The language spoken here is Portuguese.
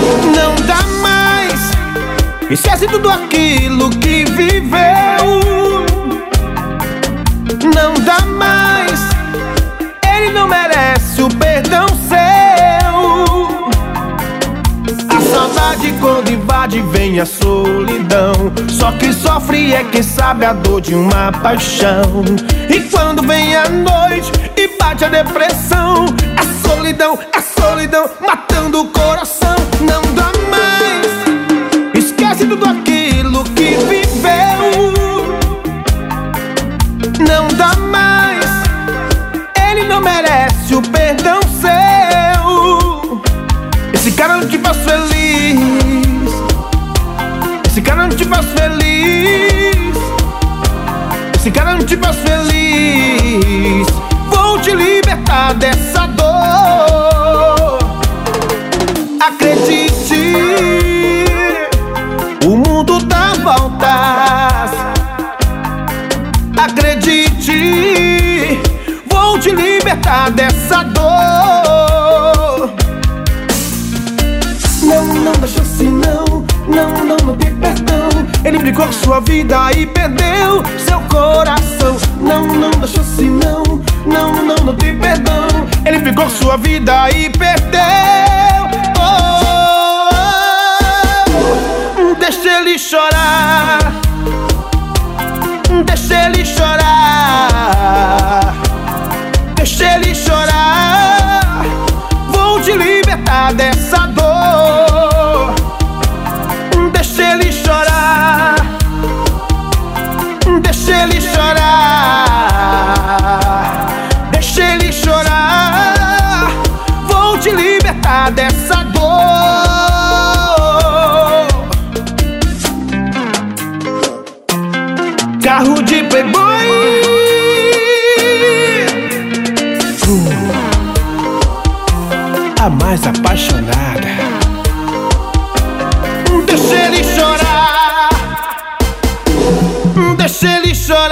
Não dá mais, esquece tudo aquilo que viveu. Não dá mais, ele não merece o perdão seu. A saudade quando invade vem a solidão. Só quem sofre é quem sabe a dor de uma paixão. E quando vem a noite e bate a depressão, a solidão matando o coração. Não dá mais, esquece tudo aquilo que viveu. Não dá mais, ele não merece o perdão seu. Esse cara não te faz feliz, esse cara não te faz feliz, esse cara não te faz feliz. Vou te libertar dessa dor. Acredite, o mundo dá voltas. Acredite, vou te libertar dessa dor. Não dá chance não tem perdão. Ele brigou com sua vida e perdeu seu coração. Não dá chance não tem perdão. Ele brigou com sua vida e perdeu. Deixa ele chorar, deixa ele chorar, deixa ele chorar. Vou te libertar dessa dor. Deixa ele chorar, deixa ele chorar, deixa ele chorar. Vou te libertar dessa dor. Carro de playboy, a mais apaixonada. Deixa ele chorar, deixa ele chorar.